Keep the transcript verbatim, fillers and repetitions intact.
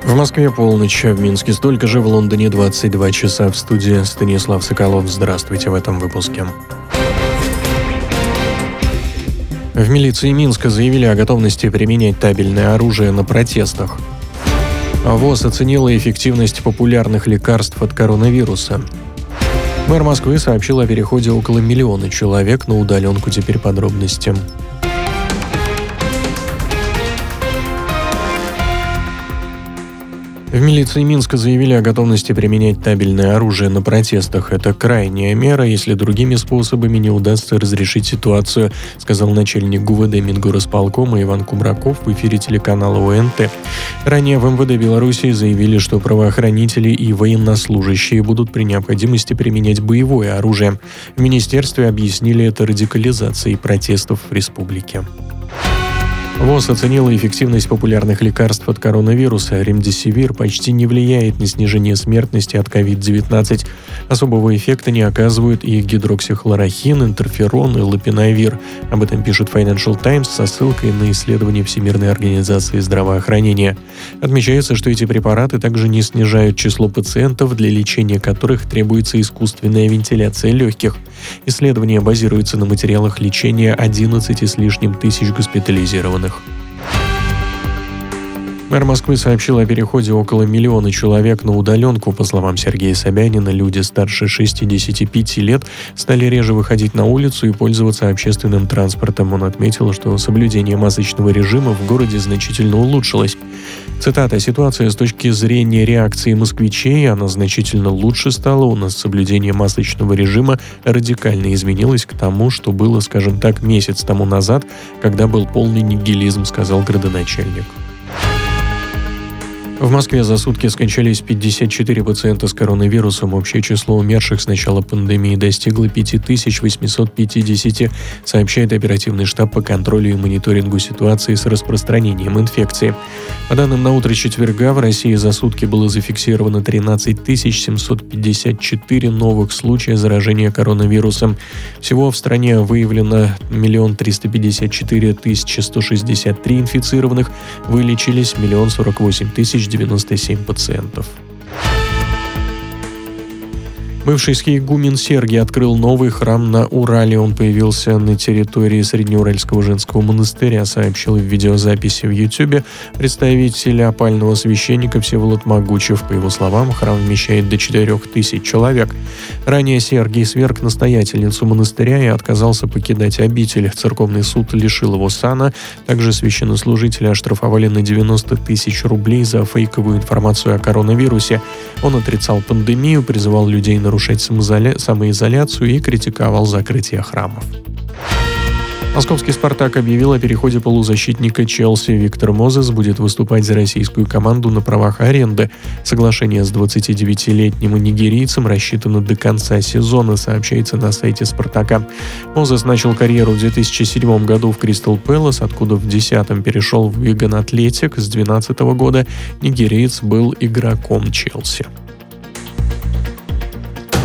В Москве полночь, а в Минске столько же, в Лондоне двадцать два часа. В студии Станислав Соколов. Здравствуйте в этом выпуске. В милиции Минска заявили о готовности применять табельное оружие на протестах. ВОЗ оценила эффективность популярных лекарств от коронавируса. Мэр Москвы сообщил о переходе около миллиона человек на удаленку. Теперь подробности. В милиции Минска заявили о готовности применять табельное оружие на протестах. Это крайняя мера, если другими способами не удастся разрешить ситуацию, сказал начальник ГУВД Мингорисполкома Иван Кубраков в эфире телеканала ОНТ. Ранее в МВД Беларуси заявили, что правоохранители и военнослужащие будут при необходимости применять боевое оружие. В министерстве объяснили это радикализацией протестов в республике. ВОЗ оценила эффективность популярных лекарств от коронавируса. Ремдесивир почти не влияет на снижение смертности от ковид девятнадцать. Особого эффекта не оказывают и гидроксихлорохин, интерферон и лопинавир. Об этом пишет Financial Times со ссылкой на исследование Всемирной организации здравоохранения. Отмечается, что эти препараты также не снижают число пациентов, для лечения которых требуется искусственная вентиляция легких. Исследование базируется на материалах лечения одиннадцати с лишним тысяч госпитализированных. Мэр Москвы сообщил о переходе около миллиона человек на удаленку. По словам Сергея Собянина, люди старше шестидесяти пяти лет стали реже выходить на улицу и пользоваться общественным транспортом. Он отметил, что соблюдение масочного режима в городе значительно улучшилось. Цитата: «Ситуация с точки зрения реакции москвичей, она значительно лучше стала. У нас соблюдение масочного режима радикально изменилось к тому, что было, скажем так, месяц тому назад, когда был полный нигилизм», сказал градоначальник. В Москве за сутки скончались пятьдесят четыре пациента с коронавирусом. Общее число умерших с начала пандемии достигло пять тысяч восемьсот пятьдесят, сообщает оперативный штаб по контролю и мониторингу ситуации с распространением инфекции. По данным на утро четверга, в России за сутки было зафиксировано тринадцать тысяч семьсот пятьдесят четыре новых случая заражения коронавирусом. Всего в стране выявлено миллион триста пятьдесят четыре тысячи сто шестьдесят три инфицированных, вылечились миллион сорок восемь тысяч девяносто семь пациентов. Бывший схиегумен Сергий открыл новый храм на Урале. Он появился на территории Среднеуральского женского монастыря, сообщил в видеозаписи в Ютубе представитель опального священника Всеволод Могучев. По его словам, храм вмещает до четырех тысяч человек. Ранее Сергий сверг настоятельницу монастыря и отказался покидать обитель. Церковный суд лишил его сана. Также священнослужителя оштрафовали на девяносто тысяч рублей за фейковую информацию о коронавирусе. Он отрицал пандемию, призывал людей нарушать нарушать самоизоляцию и критиковал закрытие храмов. Московский «Спартак» объявил о переходе полузащитника Челси. Виктор Мозес будет выступать за российскую команду на правах аренды. Соглашение с двадцатидевятилетним нигерийцем рассчитано до конца сезона, сообщается на сайте «Спартака». Мозес начал карьеру в две тысячи седьмом году в Кристал Пэлас, откуда в две тысячи десятом перешел в Виган Атлетик. С две тысячи двенадцатого года нигериец был игроком Челси.